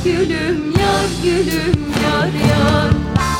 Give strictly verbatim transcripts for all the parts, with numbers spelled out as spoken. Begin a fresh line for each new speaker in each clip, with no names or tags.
gülüm yar, gülüm yar yar.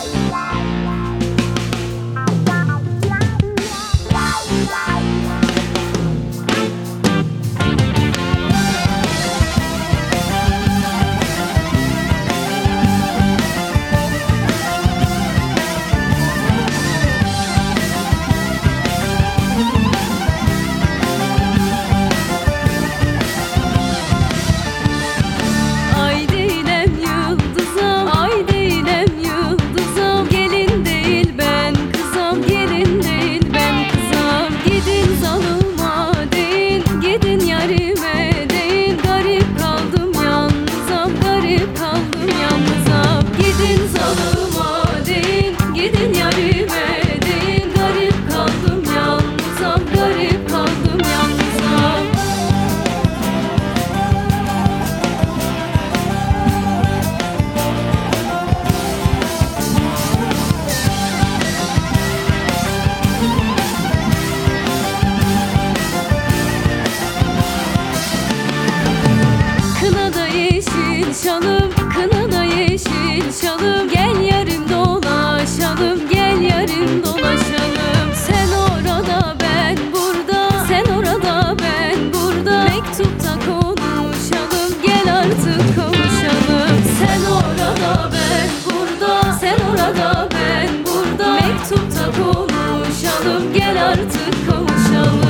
Çalım, kınana yeşil çalım, gel yarım dolaşalım, gel yarım dolaşalım. Sen orada ben burada, sen orada ben burada, mektupta konuşalım, gel artık kavuşalım. Sen orada ben burada, sen orada ben burada, mektupta konuşalım, gel artık kavuşalım.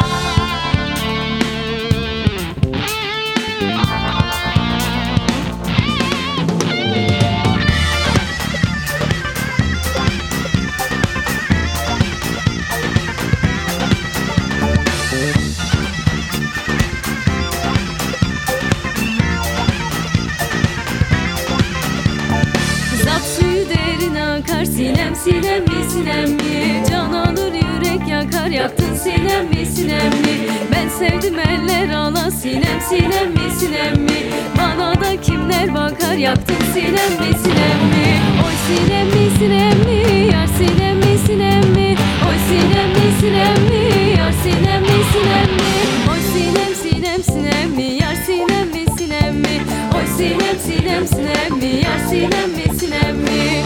Akar sinem sinem mi sinem mi, can alır yürek yakar, yaktın sinem mi sinem mi. Ben sevdim eller ala sinem sinem mi sinem mi, bana da kimler bakar, yaktın sinem mi sinem mi. Oy sinem mi sinem mi, yar sinem mi sinem mi, oy sinem mi sinem mi, yar sinem mi sinem mi. Oy sinem sinem sinem mi, yar sinem mi sinem mi, oy sinem sinem sinem mi, yar sinem mi sinem mi.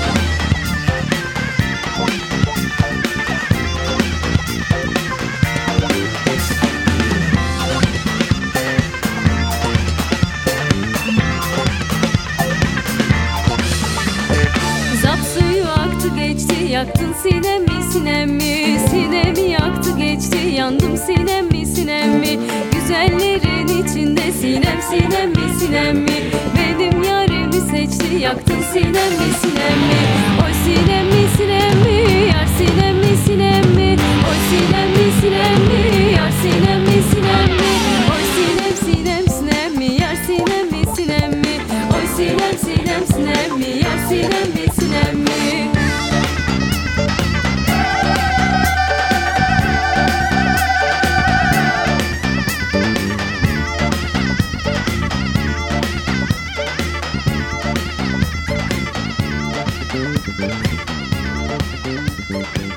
Yaktın sinem mi sinem mi, sinemi yaktı geçti, yandım sinem mi sinem mi. Güzellerin içinde sinem sinem mi sinem mi, benim yarimi seçti, yaktın sinem mi sinem mi. Oy sinem mi sinem mi, yar sinem mi sinem mi, oy sinem mi sinem mi, yar sinem mi sinem mi. Oy sinem sinem sinem mi, yar sinem mi sinem mi, oy sinem sinem sinem mi, yar sinem mi sinem mi.
Thank you.